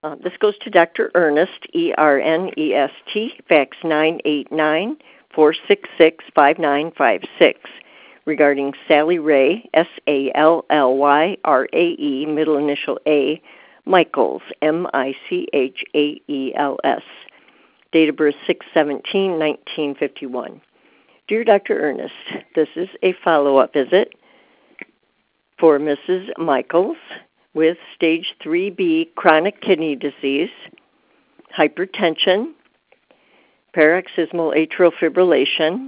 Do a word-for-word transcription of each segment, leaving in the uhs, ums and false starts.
Uh, this goes to Doctor Ernest, E R N E S T, fax nine eight nine, four six six, five nine five six, regarding Sally Ray, S A L L Y R A E, middle initial A, Michaels, M I C H A E L S. Date of birth six seventeen nineteen fifty-one. Dear Doctor Ernest, this is a follow-up visit for Missus Michaels with stage three B chronic kidney disease, hypertension, paroxysmal atrial fibrillation,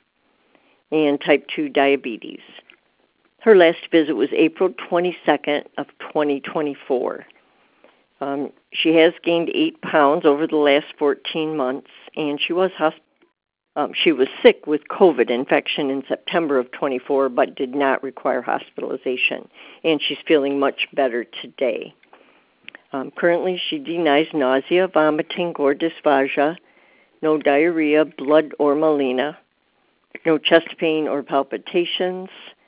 and type two diabetes. Her last visit was April twenty-second of twenty twenty-four. Um, she has gained eight pounds over the last fourteen months, and she was hosp- um, she was sick with COVID infection in September of twenty-four, but did not require hospitalization, and she's feeling much better today. Um, currently, she denies nausea, vomiting, or dysphagia, no diarrhea, blood, or melena, no chest pain or palpitations.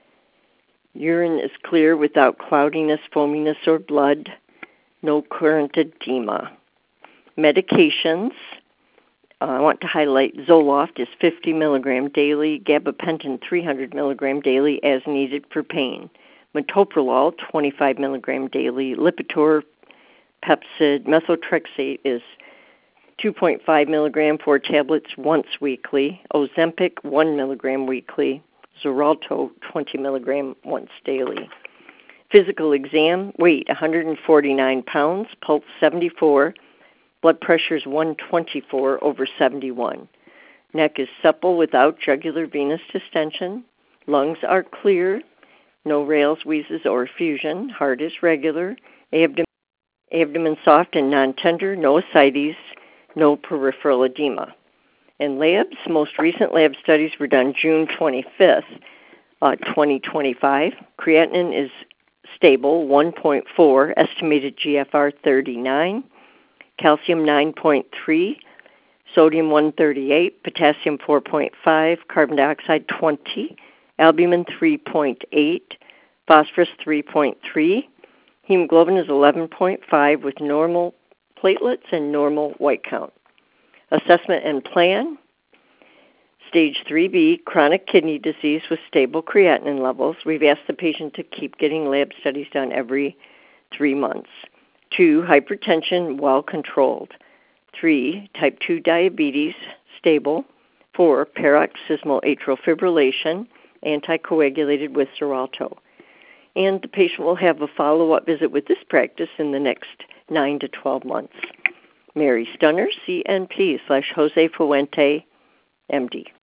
Urine is clear without cloudiness, foaminess, or blood. No current edema. Medications, uh, I want to highlight Zoloft is fifty milligrams daily, gabapentin three hundred milligrams daily as needed for pain. Metoprolol twenty-five milligrams daily. Lipitor, Pepcid, methotrexate is two point five milligrams, four tablets once weekly. Ozempic one milligram weekly. Xarelto twenty milligrams once daily. Physical exam, weight one hundred forty-nine pounds, pulse seventy-four, blood pressure is one twenty-four over seventy-one. Neck is supple without jugular venous distension. Lungs are clear, no rales, wheezes, or effusion. Heart is regular. Abdomen, abdomen soft and non-tender, no ascites, no peripheral edema. And labs, most recent lab studies were done June twenty-fifth, uh, twenty twenty-five. Creatinine is stable, one point four, estimated G F R thirty-nine, calcium nine point three, sodium one thirty-eight, potassium four point five, carbon dioxide twenty, albumin three point eight, phosphorus three point three, hemoglobin is eleven point five with normal platelets and normal white count. Assessment and plan. Stage three B, chronic kidney disease with stable creatinine levels. We've asked the patient to keep getting lab studies done every three months. Two, hypertension, well controlled. Three, type two diabetes, stable. Four, paroxysmal atrial fibrillation, anticoagulated with Xarelto. And the patient will have a follow-up visit with this practice in the next nine to twelve months. Mary Stunner, C N P slash Jose Fuente, M D.